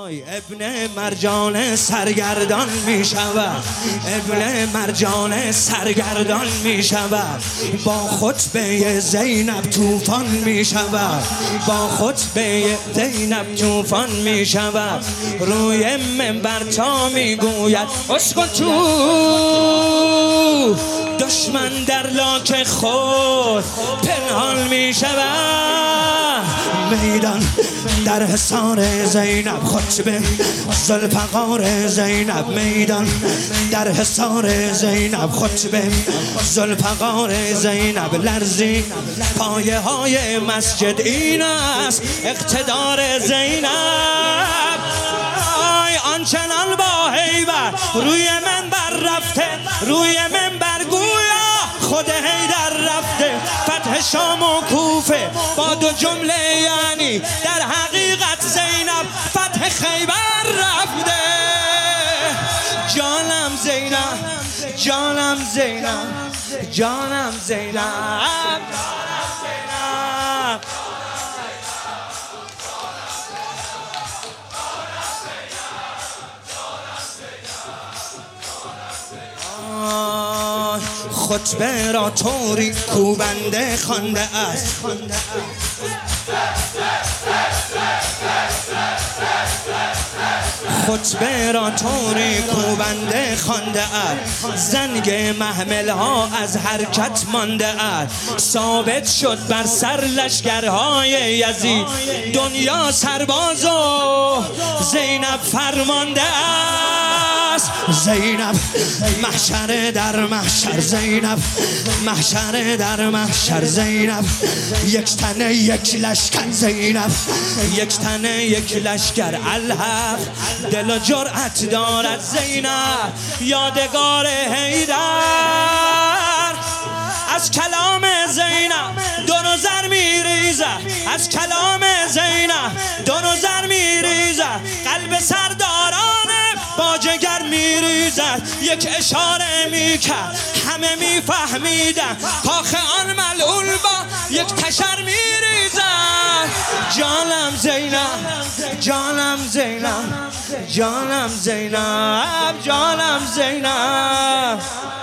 ابن مرجان سرگردان می شود، ابن مرجان سرگردان می شود، با خطبه زینب طوفان می شود، با خطبه زینب طوفان می شود. روی منبر تا می گوید اسکن تو، دشمن در لاک خود پنهان می شود. میدان در حصار زینب، خطبه ذوالفقار زینب، میدان در حصار زینب، خطبه ذوالفقار زینب. لرزی پایه های مسجد، این است اقتدار زینب. آنچنان با هیبت روی منبر رفته، روی منبر گویا خود حیدر رفته. فتح شام و کوفه با دو جمله، یعنی در حقیقت زینب فتح خیبر رفته. جانم زینب، جانم زینب، جانم زینب. خطبه را طوری کوبنده خوانده است، خطبه را طوری کوبنده خوانده است. زنگ محمل ها از حرکت مانده است. ثابت شد بر سر لشکرهای یزید، دنیا سرباز و زینب فرمانده است. زینب محشر در محشر، زینب محشر در محشر، زینب یک تنه یک لشکر، زینب یک تنه یک لشکر. الحق دل و جرأت دارد زینب، یادگار حیدر. از کلام زینب دو نظر میریزه، از کلام زینب دو نظر میریزه. قلب سرداران با جگر میریزد. یک اشاره میکرد همه میفهمیدن، کاخ آن ملعون با یک تشر میریزد. جانم زینب، جانم زینب، جانم زینب، جانم زینب.